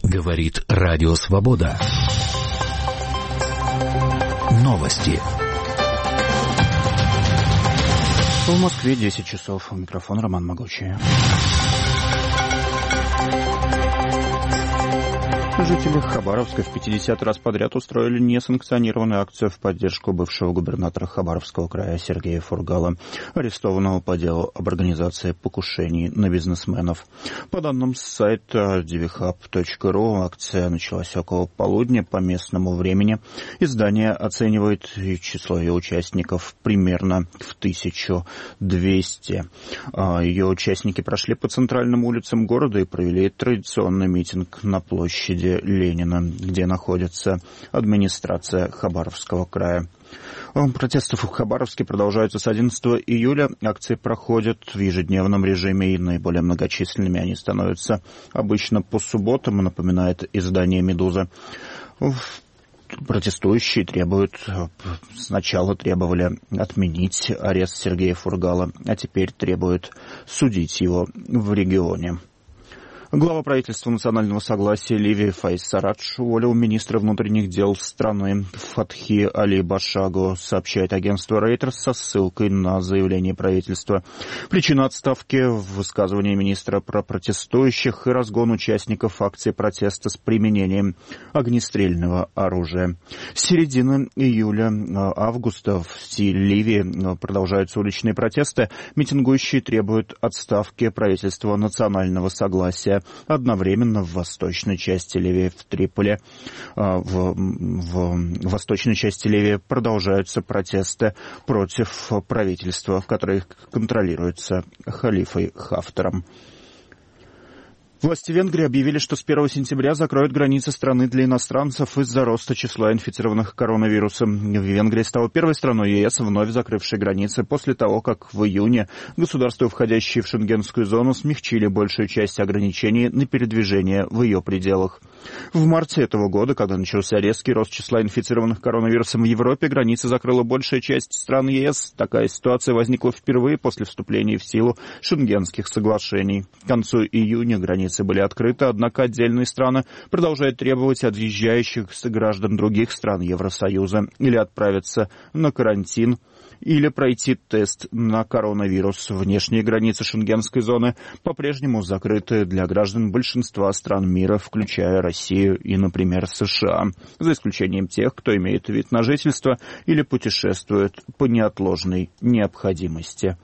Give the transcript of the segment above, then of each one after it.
Говорит Радио Свобода. Новости. В Москве 10 часов. Микрофон Роман Могучий. Жители Хабаровска в 50 раз подряд устроили несанкционированную акцию в поддержку бывшего губернатора Хабаровского края Сергея Фургала, арестованного по делу об организации покушений на бизнесменов. По данным сайта dvhub.ru, акция началась около полудня по местному времени. Издание оценивает число ее участников примерно в 1200. Ее участники прошли по центральным улицам города и провели традиционный митинг на площади Ленина, где находится администрация Хабаровского края. Протесты в Хабаровске продолжаются с 11 июля. Акции проходят в ежедневном режиме, и наиболее многочисленными они становятся обычно по субботам, напоминает издание «Медуза». Протестующие сначала требовали отменить арест Сергея Фургала, а теперь требуют судить его в регионе. Глава правительства национального согласия Ливии Фаиз Сарадж уволил министра внутренних дел страны Фатхи Али Башагу, сообщает агентство Reuters со ссылкой на заявление правительства. Причина отставки в высказывании министра про протестующих и разгон участников акции протеста с применением огнестрельного оружия. С середины июля-августа в Ливии продолжаются уличные протесты. Митингующие требуют отставки правительства национального согласия. Одновременно в восточной части Ливии, в Триполи, в восточной части Ливии продолжаются протесты против правительства, которое контролируется халифой Хафтаром. Власти Венгрии объявили, что с 1 сентября закроют границы страны для иностранцев из-за роста числа инфицированных коронавирусом. Венгрия стала первой страной ЕС, вновь закрывшей границы после того, как в июне государства, входящие в шенгенскую зону, смягчили большую часть ограничений на передвижение в ее пределах. В марте этого года, когда начался резкий рост числа инфицированных коронавирусом в Европе, границы закрыла большая часть стран ЕС. Такая ситуация возникла впервые после вступления в силу шенгенских соглашений. К концу июня границы были открыты, однако отдельные страны продолжают требовать от въезжающих граждан других стран Евросоюза или отправиться на карантин, или пройти тест на коронавирус. Внешние границы шенгенской зоны по-прежнему закрыты для граждан большинства стран мира, включая Россию и, например, США, за исключением тех, кто имеет вид на жительство или путешествует по неотложной необходимости.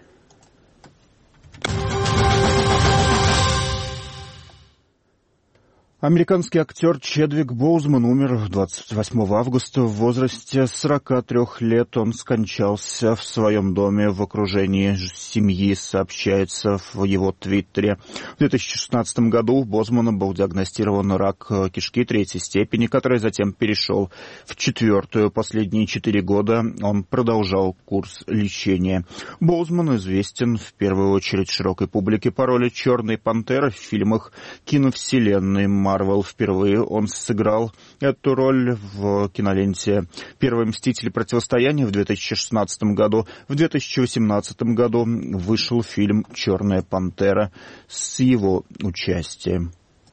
Американский актер Чедвик Боузман умер 28 августа в возрасте 43 лет. Он скончался в своем доме в окружении семьи, сообщается в его твиттере. В 2016 году у Боузмана был диагностирован рак кишки 3-й степени, который затем перешел в 4-ю. Последние 4 года он продолжал курс лечения. Боузман известен в первую очередь широкой публике по роли «Черной пантеры» в фильмах киновселенной Марвел. Впервые он сыграл эту роль в киноленте «Первый мститель. Противостояние» в 2016 году. В 2018 году вышел фильм «Черная пантера» с его участием.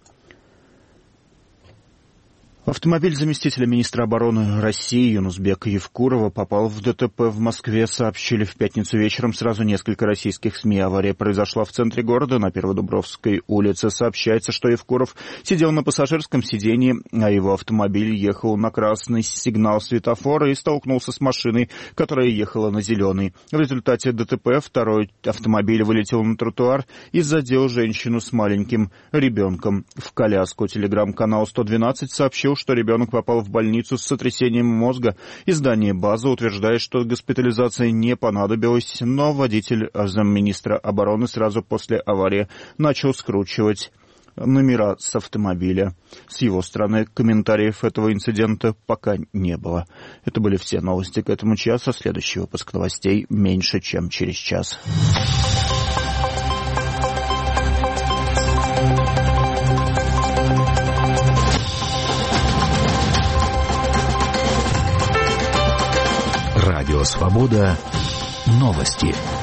Автомобиль заместителя министра обороны России Юнусбека Евкурова попал в ДТП в Москве, сообщили в пятницу вечером сразу несколько российских СМИ. Авария произошла в центре города на Перводубровской улице. Сообщается, что Евкуров сидел на пассажирском сиденье, а его автомобиль ехал на красный сигнал светофора и столкнулся с машиной, которая ехала на зеленый. В результате ДТП второй автомобиль вылетел на тротуар и задел женщину с маленьким ребенком в коляску. Телеграм-канал 112 сообщил, что ребенок попал в больницу с сотрясением мозга. Издание «База» утверждает, что госпитализация не понадобилась, но водитель замминистра обороны сразу после аварии начал скручивать номера с автомобиля. С его стороны комментариев этого инцидента пока не было. Это были все новости к этому часу. Следующий выпуск новостей меньше, чем через час. Радио «Свобода». Новости.